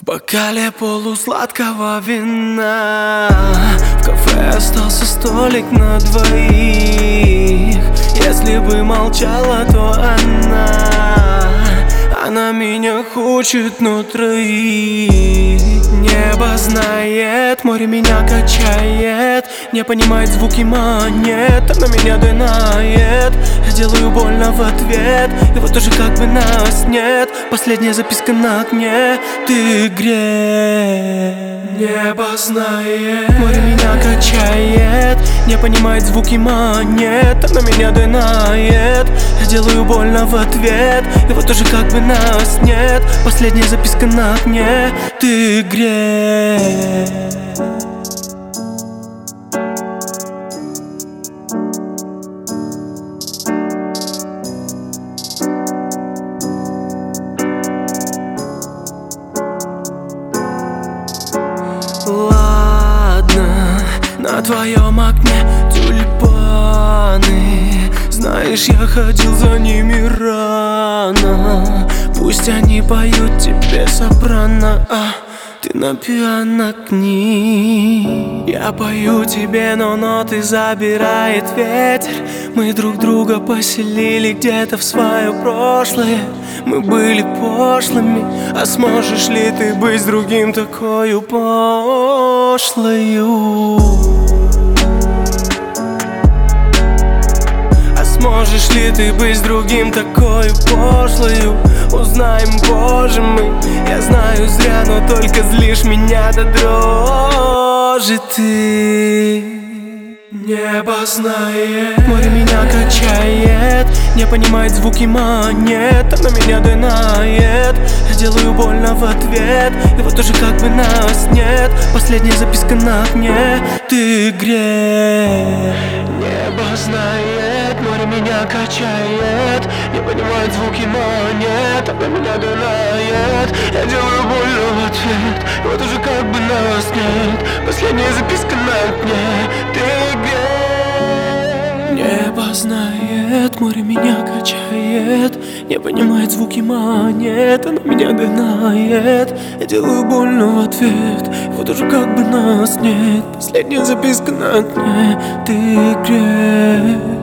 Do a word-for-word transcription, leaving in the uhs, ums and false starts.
бокале полусладкого вина в кафе остался столик на двоих. Если бы молчала, то она Она меня хочет на троих. Небо знает, море меня качает, не понимает звуки монет. Она меня динает, я делаю больно в ответ. И вот уже как бы нас нет. Последняя записка на окне, ты грех. Небо знает, море меня качает, не понимает звуки монет. Она меня динает, я делаю больно в ответ. И вот уже как бы нас нет. Последняя записка на окне, ты грех. Ладно, на твоем окне тюльпаны. Знаешь, я ходил за ними рано. Пусть они поют тебе сопрано, а ты на пиано к ним. Я пою тебе, но ноты забирает ветер. Мы друг друга поселили где-то в свое прошлое. Мы были пошлыми, а сможешь ли ты быть с другим такою пошлою? А сможешь ли ты быть с другим такою пошлою? Узнаем позже мы. Я знаю зря, но только злишь меня до дрожи ты. Небо знает, море меня качает, не понимает звуки монет. Она меня динает, я делаю больно в ответ. И вот уже как бы нас нет. Последняя записка на окне, ты грех. Небо знает, море меня качает, не понимает звуки монет. Она меня динает, я делаю больно в ответ. И вот уже как бы нас нет. Последняя записка на окне, ты грех. Небо знает, море меня качает, не понимает звуки монет. Она меня динает, я делаю больно в ответ. И вот уже как бы нас нет. Последняя записка на окне, ты грех.